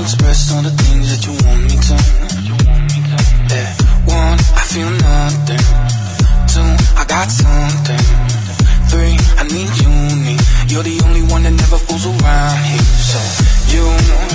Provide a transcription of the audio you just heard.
express all the things that you want me to. Yeah. One, I feel nothing. Two, I got something. Three, I need you, you're the only one that never fools around here. So you